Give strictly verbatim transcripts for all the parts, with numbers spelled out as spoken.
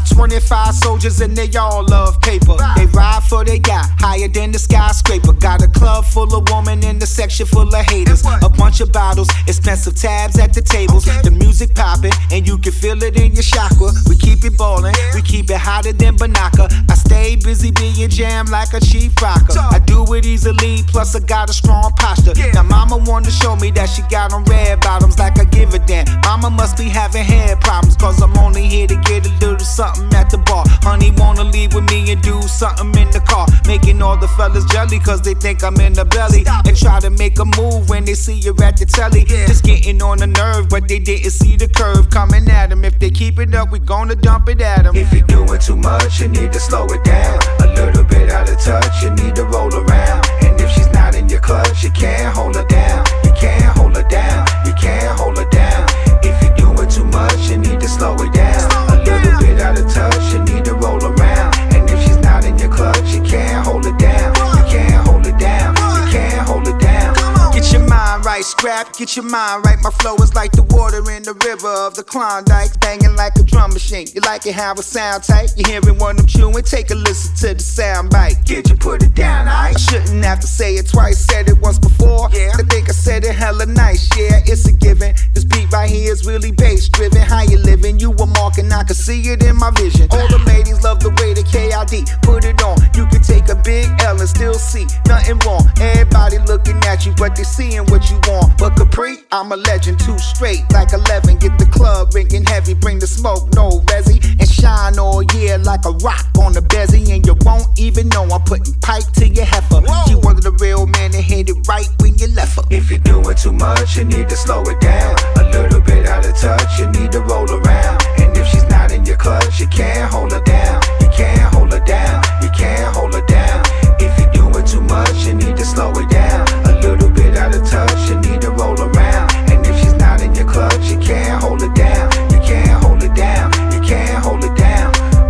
Got twenty-five soldiers and they all love paper. They ride for their yacht, higher than the skyscraper. Got a club full of women in the section full of haters. A bunch of bottles, expensive tabs at the tables. The music popping and you can feel it in your chakra. We keep it ballin', we keep it hotter than Banaka. I stay busy being jammed like a cheap rocker. I do it easily, plus I got a strong posture. Now mama wanna show me that she got on red bottoms like I give a damn. Mama must be having head problems, cause I'm only here to get a little something at the bar. Honey wanna leave with me and do something in the car, making all the fellas jelly cause they think I'm in the belly. And try to make a move when they see you at the telly. Just getting on the nerve, but they didn't see the curve coming at them. If they keep it up, we gonna dump it at them. If you're doing too much, you need to slow it down. A little bit out of touch, you need to roll around. And if she's not in your clutch, you can't hold her down. You can't hold her down, you can't hold her down. If you're doing too much, you need to slow it down. A little bit out of touch, you need to roll around. And if she's not in your clutch, you can't hold her down. You can't hold her down, you can't hold her down. Get your mind right, scrap, get your mind right. My flow is like the water in the river of the Klondike, banging like a drum machine. You like it how it sound tight? You hearing what I'm chewing? Take a listen to the sound bite. Get you put it down, I aight? shouldn't have to say it twice, said it once before. Yeah. I think I said it hella nice, yeah, it's a given. This beat right here is really bass driven. How you living? You a mark and I can see it in my vision. All the ladies love the way the K I D put it on. You can take a big L and still see nothing wrong. Everybody looking at you, but they seeing what you want. But Capri, I'm a legend, two straight like eleven. Get the club ringing heavy, bring the smoke, no resi, and shine all year like a rock on the bezzy. And you won't even know I'm putting pipe to your heifer. Whoa. She wanted a real man to hit it right when you left her. If you're doing too much, you need to slow it down. A little bit out of touch, you need to roll around. And if she's not in your clutch, you can't hold her down. You can't hold her down, you can't hold her down. If you're doing too much, you need to slow it down. A little bit out of touch, you need to roll around. And if she's not in your clutch, you can't hold her down. You can't hold her down, you can't hold her down.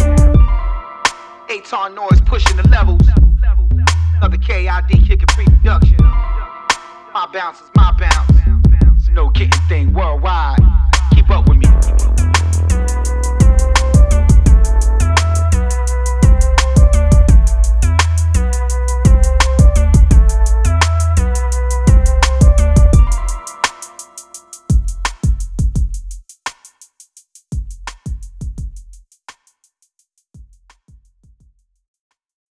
A-Ton noise pushing the levels. Another K I D kicking pre-production. My bounce is my bounce. It's a no kidding thing worldwide. Keep up with me.